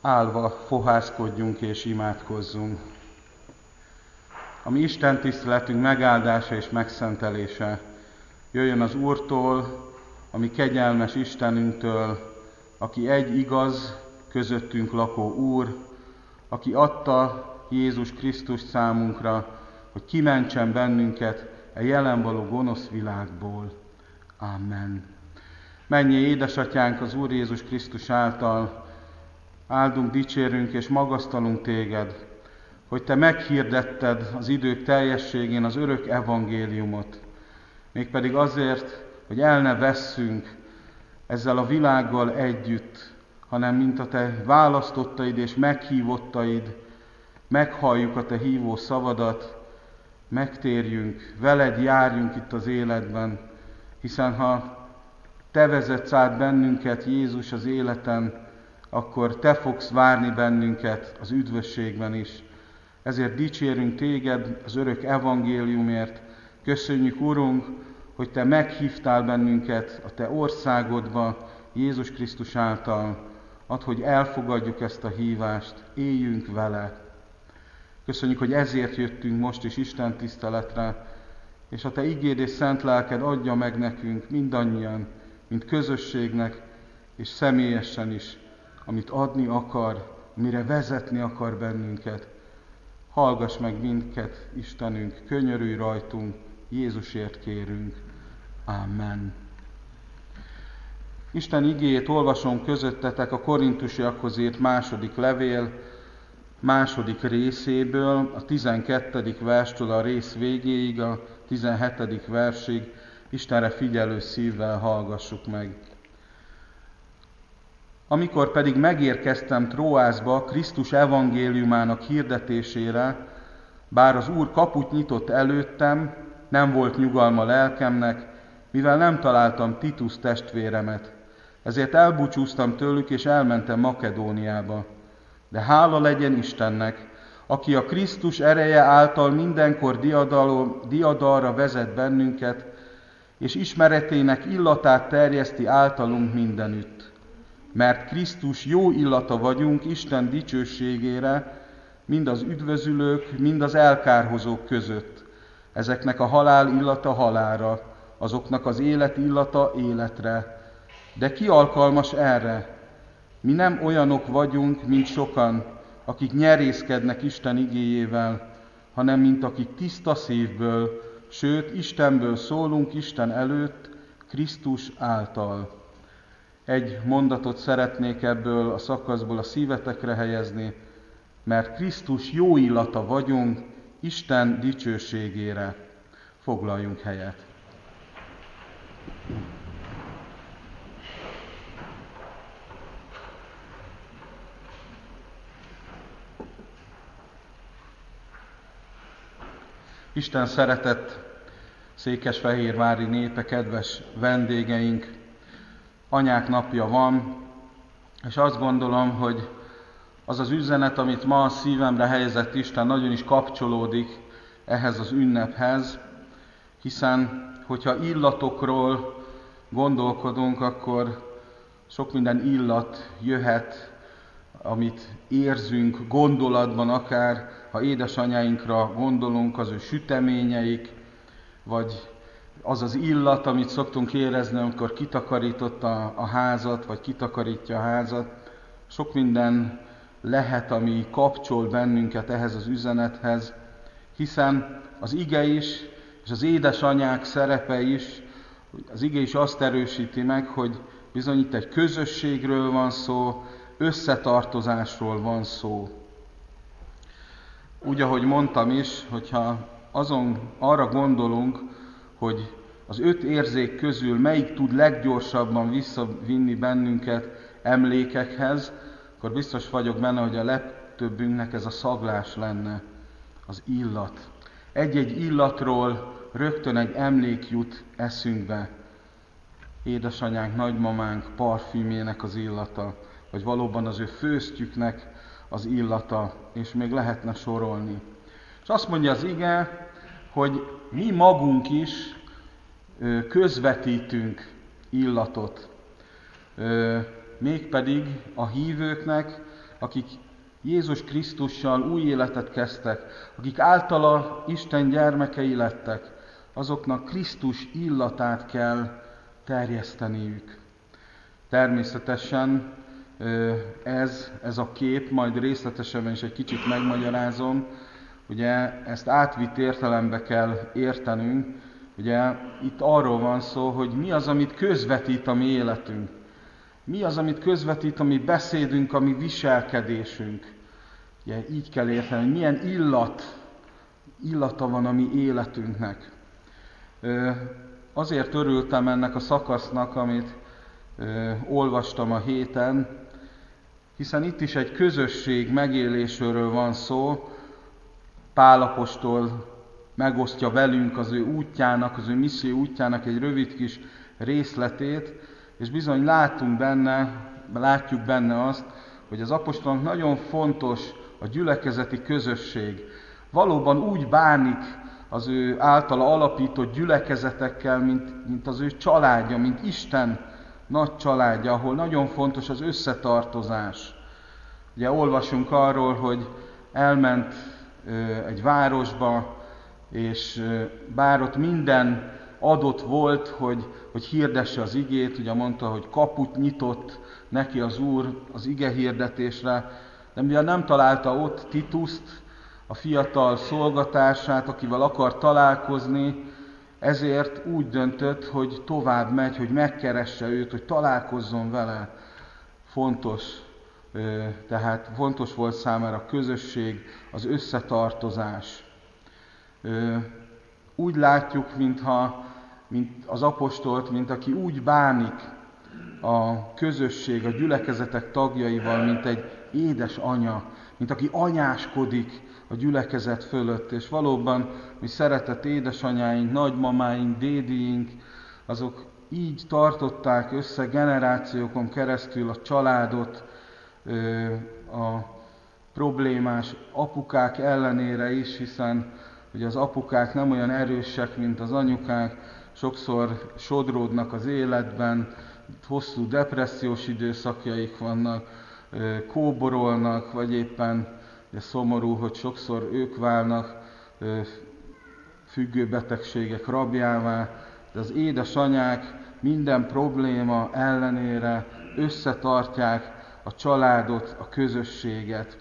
Állva fohászkodjunk és imádkozzunk. A mi Isten tiszteletünk megáldása és megszentelése jöjjön az Úrtól, a mi kegyelmes Istenünktől, aki egy igaz, közöttünk lakó Úr, aki adta Jézus Krisztus számunkra, hogy kimentsen bennünket a jelen való gonosz világból. Amen. Menjél, édesatyánk, az Úr Jézus Krisztus által, áldunk, dicsérünk és magasztalunk téged, hogy te meghirdetted az idők teljességén az örök evangéliumot, mégpedig azért, hogy el ne vesszünk ezzel a világgal együtt, hanem mint a te választottaid és meghívottaid, meghalljuk a te hívó szavadat, megtérjünk, veled járjunk itt az életben, hiszen ha te vezetsz át bennünket, Jézus, az életen, akkor te fogsz várni bennünket az üdvösségben is. Ezért dicsérünk téged az örök evangéliumért. Köszönjük, Urunk, hogy te meghívtál bennünket a te országodba Jézus Krisztus által. Add, hogy elfogadjuk ezt a hívást, éljünk vele. Köszönjük, hogy ezért jöttünk most is Isten tiszteletre, és a te igéd és szent lelked adja meg nekünk mindannyian, mint közösségnek, és személyesen is, amit adni akar, mire vezetni akar bennünket. Hallgass meg minket, Istenünk, könyörülj rajtunk, Jézusért kérünk. Amen. Isten igéjét olvasom közöttetek a Korintusiakhoz írt második levél, második részéből, a 12. verstől a rész végéig, a 17. versig. Istenre figyelő szívvel hallgassuk meg. Amikor pedig megérkeztem Tróászba Krisztus evangéliumának hirdetésére, bár az Úr kaput nyitott előttem, nem volt nyugalma lelkemnek, mivel nem találtam Titus testvéremet. Ezért elbúcsúztam tőlük, és elmentem Makedóniába. De hála legyen Istennek, aki a Krisztus ereje által mindenkor diadalra vezet bennünket, és ismeretének illatát terjeszti általunk mindenütt. Mert Krisztus jó illata vagyunk Isten dicsőségére, mind az üdvözülők, mind az elkárhozók között. Ezeknek a halál illata halálra, azoknak az élet illata életre. De ki alkalmas erre? Mi nem olyanok vagyunk, mint sokan, akik nyerészkednek Isten igéjével, hanem mint akik tiszta szívből, sőt, Istenből szólunk Isten előtt, Krisztus által. Egy mondatot szeretnék ebből a szakaszból a szívetekre helyezni, mert Krisztus jó illata vagyunk Isten dicsőségére. Foglaljunk helyet. Isten szeretett székesfehérvári népe, kedves vendégeink, anyák napja van, és azt gondolom, hogy az az üzenet, amit ma a szívemre helyezett Isten, nagyon is kapcsolódik ehhez az ünnephez, hiszen, hogyha illatokról gondolkodunk, akkor sok minden illat jöhet, amit érzünk gondolatban, akár ha édesanyáinkra gondolunk, az ő süteményeik, vagy az az illat, amit szoktunk érezni, amikor kitakarította a házat, vagy kitakarítja a házat. Sok minden lehet, ami kapcsol bennünket ehhez az üzenethez, hiszen az ige is, és az édesanyák szerepe is, az ige is azt erősíti meg, hogy bizony itt egy közösségről van szó, összetartozásról van szó. Úgy, ahogy mondtam is, hogyha arra gondolunk, hogy az 5 érzék közül melyik tud leggyorsabban visszavinni bennünket emlékekhez, akkor biztos vagyok benne, hogy a legtöbbünknek ez a szaglás lenne, az illat. Egy-egy illatról rögtön egy emlék jut eszünkbe. Édesanyánk, nagymamánk parfümjének az illata, vagy valóban az ő főztjüknek az illata, és még lehetne sorolni. És azt mondja az ige, hogy mi magunk is közvetítünk illatot. Mégpedig a hívőknek, akik Jézus Krisztussal új életet kezdtek, akik általa Isten gyermekei lettek, azoknak Krisztus illatát kell terjeszteniük. Természetesen ez a kép, majd részletesebben is egy kicsit megmagyarázom, ugye ezt átvitt értelembe kell értenünk, ugye itt arról van szó, hogy mi az, amit közvetít a mi életünk. Mi az, amit közvetít a mi beszédünk, a mi viselkedésünk. Ugye így kell érteni, hogy milyen illata van a mi életünknek. Azért örültem ennek a szakasznak, amit olvastam a héten, hiszen itt is egy közösség megélésről van szó. Pál apostol megosztja velünk az ő útjának, az ő misszió útjának egy rövid kis részletét, és bizony látjuk benne azt, hogy az apostolnak nagyon fontos a gyülekezeti közösség. Valóban úgy bánik az ő általa alapított gyülekezetekkel, mint az ő családja, mint Isten nagy családja, ahol nagyon fontos az összetartozás. Ugye olvasunk arról, hogy elment egy városba, és bár ott minden adott volt, hogy hirdesse az igét, ugye mondta, hogy kaput nyitott neki az Úr az ige hirdetésre, de mivel nem találta ott Tituszt, a fiatal szolgatársát, akivel akar találkozni, ezért úgy döntött, hogy tovább megy, hogy megkeresse őt, hogy találkozzon vele. Tehát fontos volt számára a közösség, az összetartozás. Úgy látjuk, mint az apostolt, mint aki úgy bánik a közösség, a gyülekezetek tagjaival, mint egy édesanya, mint aki anyáskodik a gyülekezet fölött. És valóban mi szeretett édesanyáink, nagymamáink, dédiink, azok így tartották össze generációkon keresztül a családot, a problémás apukák ellenére is, hiszen ugye az apukák nem olyan erősek, mint az anyukák, sokszor sodródnak az életben, hosszú depressziós időszakjaik vannak, kóborolnak, vagy éppen szomorú, hogy sokszor ők válnak függőbetegségek rabjává, de az édesanyák minden probléma ellenére összetartják a családot, a közösséget.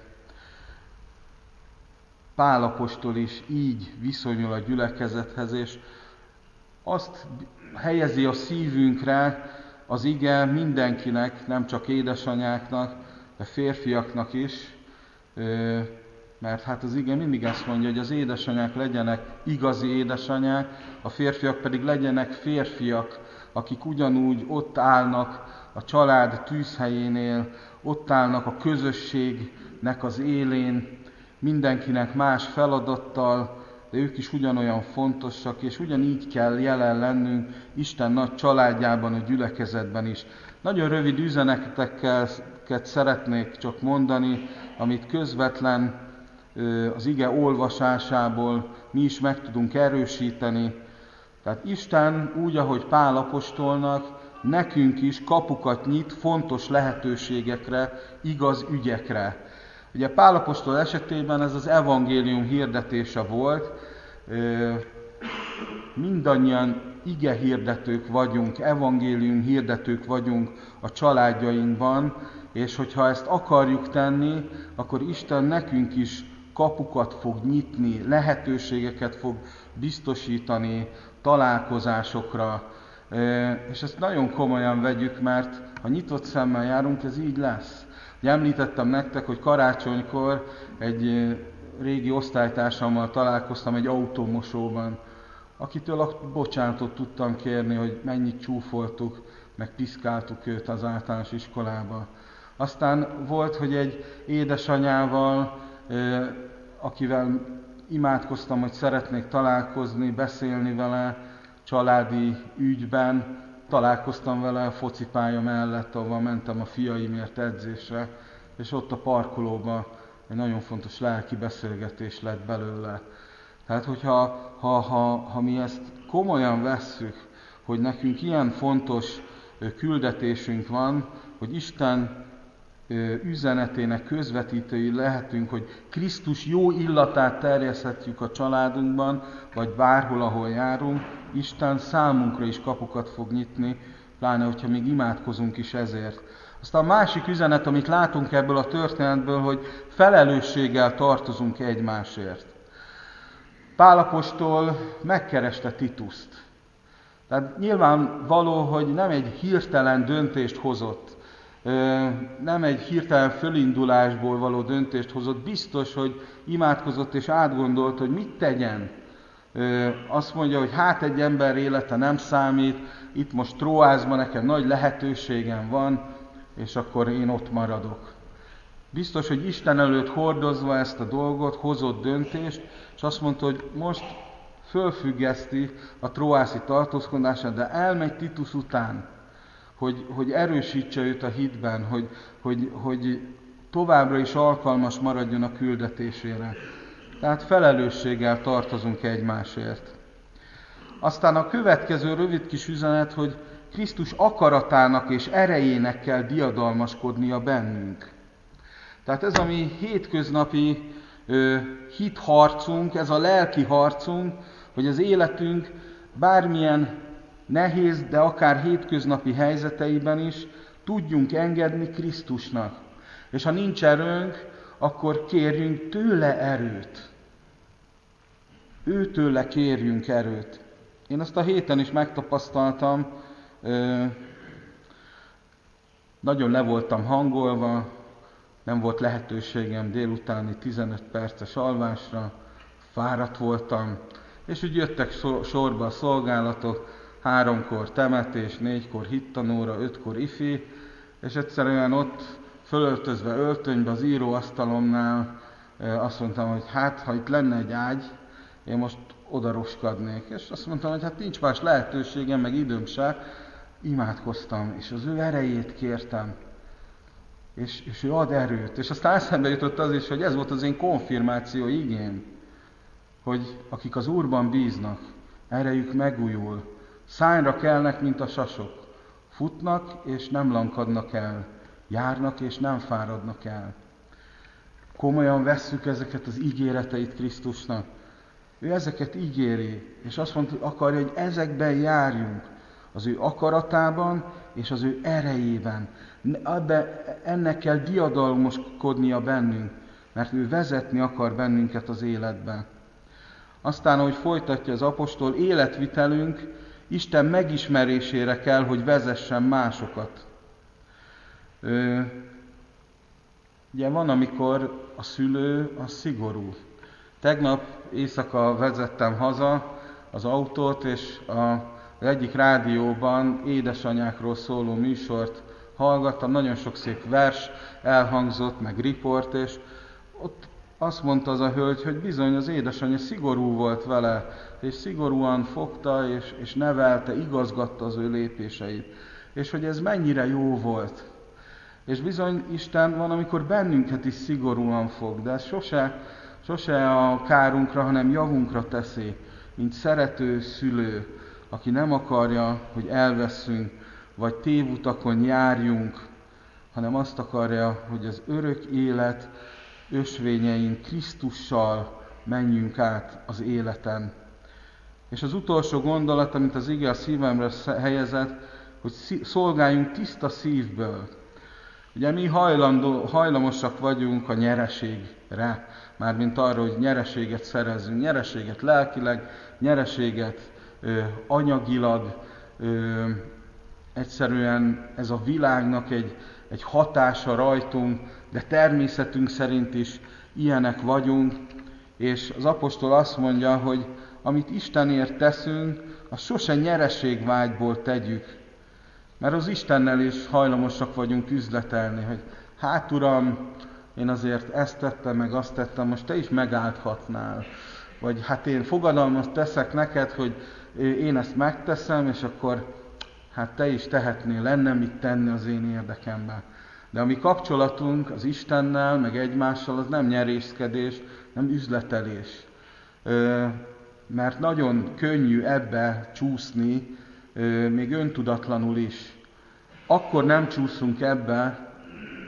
Pál apostol is így viszonyul a gyülekezethez, és azt helyezi a szívünkre az ige mindenkinek, nem csak édesanyáknak, de férfiaknak is, mert hát az ige mindig ezt mondja, hogy az édesanyák legyenek igazi édesanyák, a férfiak pedig legyenek férfiak, akik ugyanúgy ott állnak a család tűzhelyénél, ott állnak a közösségnek az élén, mindenkinek más feladattal, de ők is ugyanolyan fontosak, és ugyanígy kell jelen lennünk Isten nagy családjában, a gyülekezetben is. Nagyon rövid üzeneteket szeretnék csak mondani, amit közvetlen az ige olvasásából mi is meg tudunk erősíteni. Tehát Isten úgy, ahogy Pál apostolnak, nekünk is kapukat nyit fontos lehetőségekre, igaz ügyekre. Ugye Pál apostol esetében ez az evangélium hirdetése volt, mindannyian ige hirdetők vagyunk, evangélium hirdetők vagyunk a családjainkban, és hogyha ezt akarjuk tenni, akkor Isten nekünk is kapukat fog nyitni, lehetőségeket fog biztosítani találkozásokra. És ezt nagyon komolyan vegyük, mert ha nyitott szemmel járunk, ez így lesz. Ugye említettem nektek, hogy karácsonykor egy régi osztálytársammal találkoztam egy autómosóban, akitől a bocsánatot tudtam kérni, hogy mennyit csúfoltuk, meg piszkáltuk őt az általános iskolába. Aztán volt, hogy egy édesanyával, akivel imádkoztam, hogy szeretnék találkozni, beszélni vele családi ügyben, találkoztam vele a focipálya mellett, ahol mentem a fiaimért edzésre, és ott a parkolóban egy nagyon fontos lelki beszélgetés lett belőle. Tehát, hogyha mi ezt komolyan vesszük, hogy nekünk ilyen fontos küldetésünk van, hogy Isten üzenetének közvetítői lehetünk, hogy Krisztus jó illatát terjeszthetjük a családunkban, vagy bárhol, ahol járunk, Isten számunkra is kapukat fog nyitni, pláne, hogyha még imádkozunk is ezért. Aztán a másik üzenet, amit látunk ebből a történetből, hogy felelősséggel tartozunk egymásért. Pál apostol megkereste Tituszt. Tehát nyilvánvaló, hogy nem egy hirtelen döntést hozott, nem egy hirtelen fölindulásból való döntést hozott, biztos, hogy imádkozott és átgondolt, hogy mit tegyen. Azt mondja, hogy hát egy ember élete nem számít, itt most Tróázban nekem nagy lehetőségem van, és akkor én ott maradok. Biztos, hogy Isten előtt hordozva ezt a dolgot, hozott döntést, és azt mondta, hogy most fölfüggeszti a tróászi tartózkodását, de elmegy Titus után, hogy erősítse őt a hitben, hogy továbbra is alkalmas maradjon a küldetésére. Tehát felelősséggel tartozunk egymásért. Aztán a következő rövid kis üzenet, hogy Krisztus akaratának és erejének kell diadalmaskodnia bennünk. Tehát ez a mi hétköznapi hitharcunk, ez a lelki harcunk, hogy az életünk bármilyen nehéz, de akár hétköznapi helyzeteiben is tudjunk engedni Krisztusnak. És ha nincs erőnk, akkor kérjünk tőle erőt. Őtőle kérjünk erőt. Én ezt a héten is megtapasztaltam, nagyon le voltam hangolva, nem volt lehetőségem délutáni 15 perces alvásra, fáradt voltam, és úgy jöttek sorba a szolgálatok, 3-kor temetés, 4-kor hittanóra, 5-kor ifi, és egyszerűen ott fölöltözve öltönybe az íróasztalomnál azt mondtam, hogy hát, ha itt lenne egy ágy, én most oda roskadnék. És azt mondtam, hogy hát nincs más lehetőségem, meg időm se. Imádkoztam, és az ő erejét kértem. És ő ad erőt. És aztán eszembe jutott az is, hogy ez volt az én konfirmáció igém, hogy akik az Úrban bíznak, erejük megújul, szárnyra kelnek, mint a sasok, futnak és nem lankadnak el, járnak és nem fáradnak el. Komolyan vesszük ezeket az ígéreteit Krisztusnak. Ő ezeket ígéri, és azt mondta, hogy akarja, hogy ezekben járjunk, az ő akaratában és az ő erejében. Ennek kell diadalmaskodnia bennünk, mert ő vezetni akar bennünket az életben. Aztán, ahogy folytatja az apostol, életvitelünk Isten megismerésére kell, hogy vezessen másokat. Ugye van, amikor a szülő a szigorú. Tegnap éjszaka vezettem haza az autót, és az egyik rádióban édesanyákról szóló műsort hallgattam, nagyon sok szép vers elhangzott, meg riport, és ott azt mondta az a hölgy, hogy bizony az édesanyja szigorú volt vele, és szigorúan fogta, és nevelte, igazgatta az ő lépéseit. És hogy ez mennyire jó volt. És bizony Isten van, amikor bennünket is szigorúan fog, de ez sose a kárunkra, hanem javunkra teszi, mint szerető szülő, aki nem akarja, hogy elveszünk, vagy tévutakon járjunk, hanem azt akarja, hogy az örök élet ösvényein Krisztussal menjünk át az életen. És az utolsó gondolat, amit az ige a szívemre helyezett, hogy szolgáljunk tiszta szívből. Ugye mi hajlamosak vagyunk a nyereségre, mármint arra, hogy nyereséget szerezzünk, nyereséget lelkileg, nyereséget anyagilag, egyszerűen ez a világnak egy hatása rajtunk, de természetünk szerint is ilyenek vagyunk, és az apostol azt mondja, hogy amit Istenért teszünk, azt sose nyereségvágyból tegyük, mert az Istennel is hajlamosak vagyunk üzletelni, hogy hát Uram, én azért ezt tettem, meg azt tettem, most te is megáldhatnál. Vagy hát én fogadalmat teszek neked, hogy én ezt megteszem, és akkor hát te is tehetnél, lenne mit tenni az én érdekemben. De a mi kapcsolatunk az Istennel, meg egymással, az nem nyerészkedés, nem üzletelés. Mert nagyon könnyű ebbe csúszni, még öntudatlanul is. Akkor nem csúszunk ebbe,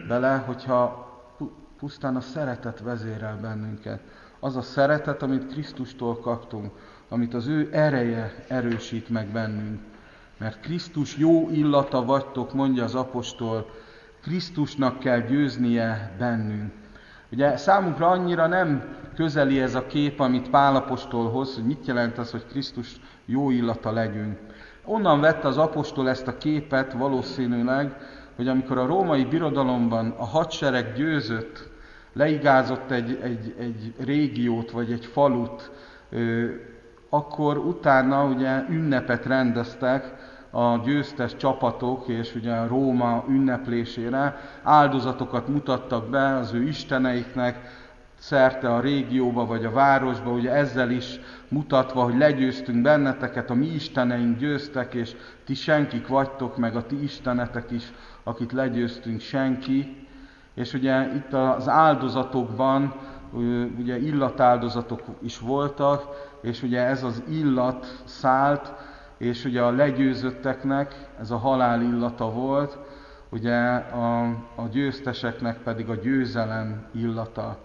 bele, hogyha pusztán a szeretet vezérel bennünket. Az a szeretet, amit Krisztustól kaptunk, amit az ő ereje erősít meg bennünk. Mert Krisztus jó illata vagytok, mondja az apostol, Krisztusnak kell győznie bennünk. Ugye számunkra annyira nem közeli ez a kép, amit Pál apostol hoz, hogy mit jelent az, hogy Krisztus jó illata legyünk. Onnan vette az apostol ezt a képet valószínűleg, hogy amikor a római birodalomban a hadsereg győzött, leigázott egy régiót vagy egy falut, akkor utána ugye ünnepet rendeztek a győztes csapatok, és ugye a Róma ünneplésére áldozatokat mutattak be az ő isteneiknek szerte a régióba vagy a városba, ugye ezzel is mutatva, hogy legyőztünk benneteket, a mi isteneink győztek, és ti senkik vagytok, meg a ti istenetek is, akit legyőztünk, senki. És ugye itt az áldozatokban, ugye illatáldozatok is voltak, és ugye ez az illat szállt, és ugye a legyőzötteknek ez a halál illata volt, ugye a győzteseknek pedig a győzelem illata.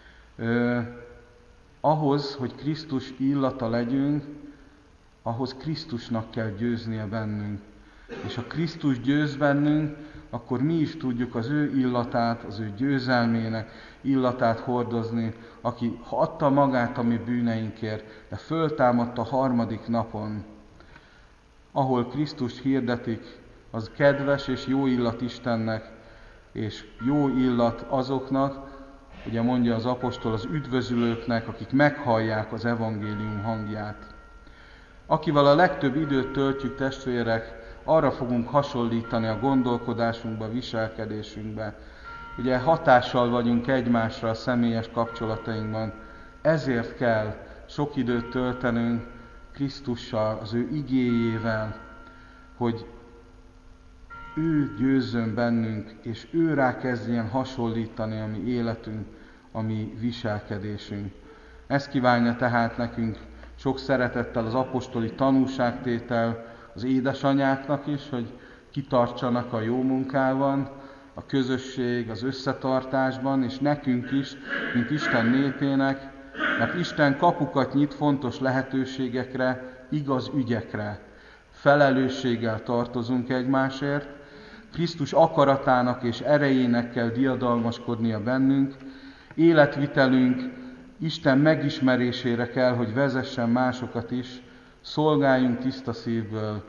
Ahhoz, hogy Krisztus illata legyünk, ahhoz Krisztusnak kell győznie bennünk. És ha Krisztus győz bennünk, akkor mi is tudjuk az ő illatát, az ő győzelmének illatát hordozni, aki adta magát a mi bűneinkért, de föltámadt a harmadik napon. Ahol Krisztust hirdetik, az kedves és jó illat Istennek, és jó illat azoknak, ugye mondja az apostol, az üdvözülőknek, akik meghallják az evangélium hangját. Akivel a legtöbb időt töltjük, testvérek, arra fogunk hasonlítani a gondolkodásunkba, viselkedésünkbe. Ugye hatással vagyunk egymásra a személyes kapcsolatainkban, ezért kell sok időt töltenünk Krisztussal, az ő igéjével, hogy ő győzzön bennünk, és ő rá kezdjen hasonlítani a mi életünk, a mi viselkedésünk. Ezt kívánja tehát nekünk sok szeretettel az apostoli tanúságtétel az édesanyáknak is, hogy kitartsanak a jó munkában, a közösség, az összetartásban, és nekünk is, mint Isten népének, mert Isten kapukat nyit fontos lehetőségekre, igaz ügyekre. Felelősséggel tartozunk egymásért, Krisztus akaratának és erejének kell diadalmaskodnia bennünk, életvitelünk Isten megismerésére kell, hogy vezessen másokat is, szolgáljunk tiszta szívből.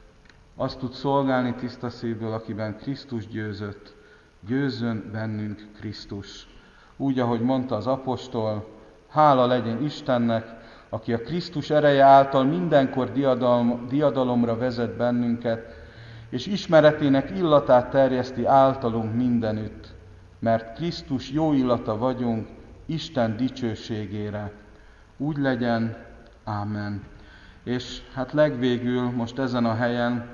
Azt tud szolgálni tiszta szívből, akiben Krisztus győzött, győzzön bennünk Krisztus. Úgy, ahogy mondta az apostol, hála legyen Istennek, aki a Krisztus ereje által mindenkor diadalomra vezet bennünket, és ismeretének illatát terjeszti általunk mindenütt, mert Krisztus jó illata vagyunk Isten dicsőségére. Úgy legyen, ámen. És hát legvégül most ezen a helyen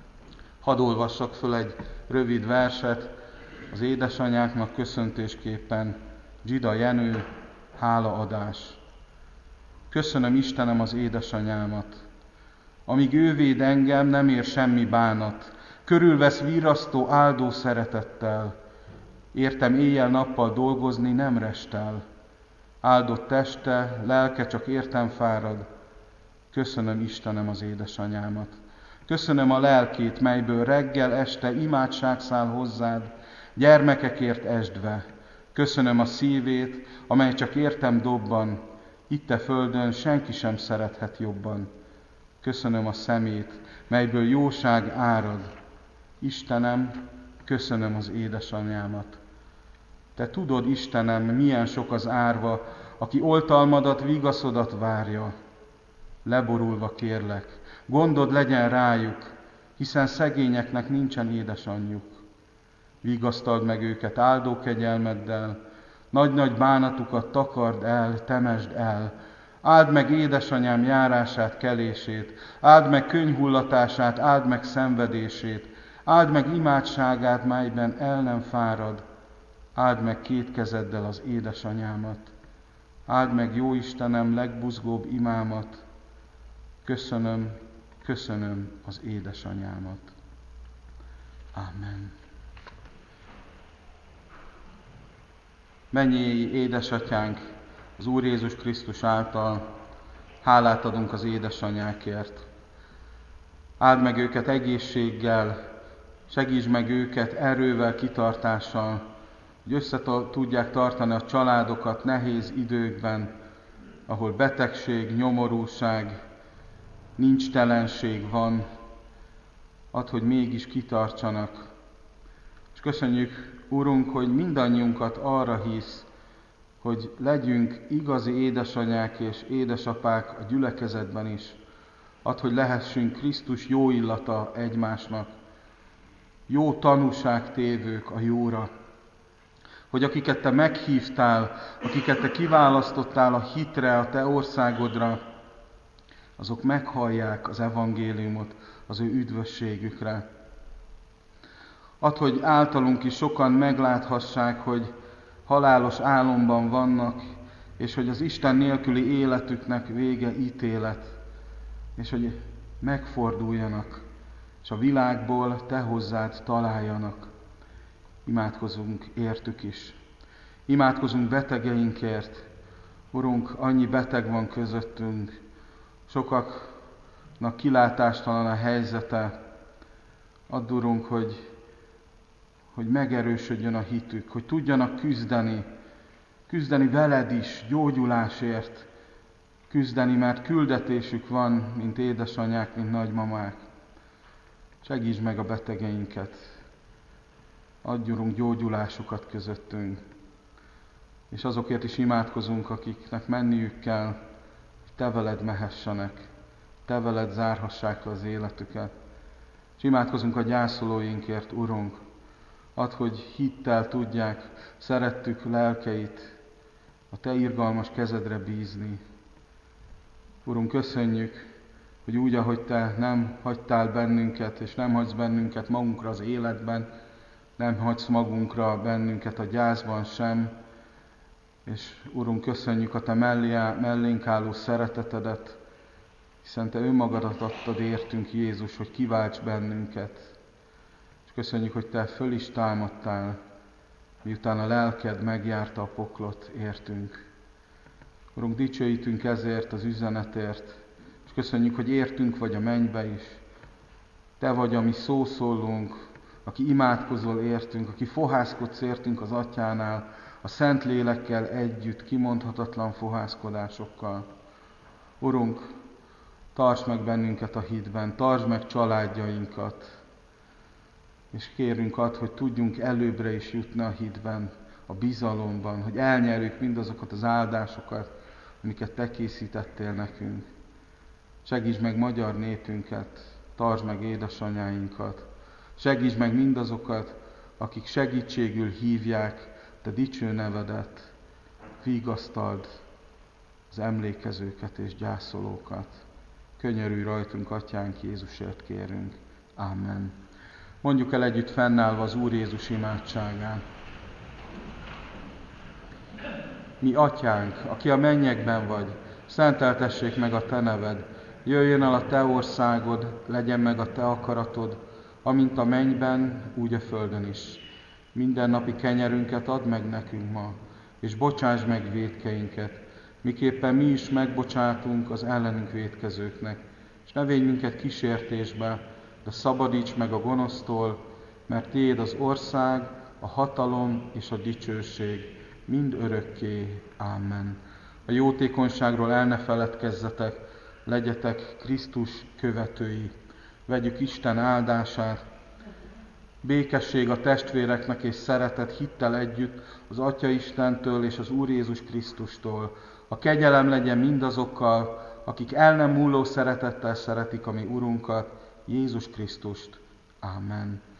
hadd olvassak föl egy rövid verset az édesanyáknak köszöntésképpen. Zsida Jenő, hálaadás. Köszönöm Istenem az édesanyámat. Amíg ő véd engem, nem ér semmi bánat. Körülvesz virrasztó, áldó szeretettel. Értem éjjel-nappal dolgozni, nem restel. Áldott teste, lelke csak értem fárad. Köszönöm Istenem az édesanyámat. Köszönöm a lelkét, melyből reggel, este imádság száll hozzád, gyermekekért esdve. Köszönöm a szívét, amely csak értem dobban, itt a földön senki sem szerethet jobban. Köszönöm a szemét, melyből jóság árad. Istenem, köszönöm az édesanyámat. Te tudod, Istenem, milyen sok az árva, aki oltalmadat, vigaszodat várja. Leborulva kérlek, gondod legyen rájuk, hiszen szegényeknek nincsen édesanyjuk. Vigasztald meg őket áldó kegyelmeddel, nagy-nagy bánatukat takard el, temesd el. Áld meg édesanyám járását, kelését, áld meg könyhullatását, áld meg szenvedését, áld meg imádságát, melyben el nem fárad. Áld meg két kezeddel az édesanyámat. Áld meg, jó Istenem, legbuzgóbb imámat. Köszönöm, köszönöm az édesanyámat. Amen. Mennyei édesatyánk, az Úr Jézus Krisztus által hálát adunk az édesanyákért. Áld meg őket egészséggel, segíts meg őket erővel, kitartással, hogy össze tudják tartani a családokat nehéz időkben, ahol betegség, nyomorúság, nincstelenség van. Add, hogy mégis kitartsanak. És köszönjük, Urunk, hogy mindannyiunkat arra hisz, hogy legyünk igazi édesanyák és édesapák a gyülekezetben is. Add, hogy lehessünk Krisztus jó illata egymásnak, jó tanúságtévők a jóra. Hogy akiket Te meghívtál, akiket Te kiválasztottál a hitre, a Te országodra, azok meghallják az evangéliumot az ő üdvösségükre. Add, hogy általunk is sokan megláthassák, hogy halálos álomban vannak, és hogy az Isten nélküli életüknek vége ítélet, és hogy megforduljanak, és a világból Te hozzád találjanak. Imádkozunk értük is. Imádkozunk betegeinkért. Urunk, annyi beteg van közöttünk, sokaknak kilátástalan a helyzete. Add, Urunk, hogy megerősödjön a hitük, hogy tudjanak küzdeni veled is, gyógyulásért, küzdeni, mert küldetésük van, mint édesanyák, mint nagymamák. Segítsd meg a betegeinket, adj, Urunk, gyógyulásukat közöttünk. És azokért is imádkozunk, akiknek menniük kell, hogy Te veled mehessenek, Te veled zárhassák az életüket. És imádkozunk a gyászolóinkért, Urunk, add, hogy hittel tudják szerettük lelkeit a Te irgalmas kezedre bízni. Urunk, köszönjük, hogy úgy, ahogy Te nem hagytál bennünket, és nem hagysz bennünket magunkra az életben, nem hagysz magunkra bennünket a gyászban sem, és Urunk, köszönjük a Te mellénk álló szeretetedet, hiszen Te önmagadat adtad értünk, Jézus, hogy kiválts bennünket. És köszönjük, hogy Te föl is támadtál, miután a lelked megjárta a poklot értünk. Urunk, dicsőítünk ezért az üzenetért, és köszönjük, hogy értünk vagy a mennybe is. Te vagy a mi szószólónk, aki imádkozol értünk, aki fohászkodsz értünk az Atyánál, a Szent Lélekkel együtt, kimondhatatlan fohászkodásokkal. Urunk, tartsd meg bennünket a hitben, tartsd meg családjainkat, és kérünk add, hogy tudjunk előbbre is jutni a hitben, a bizalomban, hogy elnyerjük mindazokat az áldásokat, amiket Te készítettél nekünk. Segítsd meg magyar népünket, tartsd meg édesanyáinkat, segítsd meg mindazokat, akik segítségül hívják Te dicső nevedet, vigasztald az emlékezőket és gyászolókat. Könyörülj rajtunk, Atyánk, Jézusért kérünk. Amen. Mondjuk el együtt fennállva az Úr Jézus imádságát. Mi Atyánk, aki a mennyekben vagy, szenteltessék meg a Te neved, jöjjön el a Te országod, legyen meg a Te akaratod, amint a mennyben, úgy a földön is. Mindennapi kenyerünket add meg nekünk ma, és bocsáss meg vétkeinket, miképpen mi is megbocsátunk az ellenünk vétkezőknek. És ne védj minket kísértésbe, de szabadíts meg a gonosztól, mert Tiéd az ország, a hatalom és a dicsőség, mind örökké. Amen. A jótékonyságról el ne feledkezzetek, legyetek Krisztus követői. Vegyük Isten áldását. Békesség a testvéreknek és szeretet hittel együtt az Atya Istentől és az Úr Jézus Krisztustól. A kegyelem legyen mindazokkal, akik el nem múló szeretettel szeretik a mi Urunkat, Jézus Krisztust. Amen.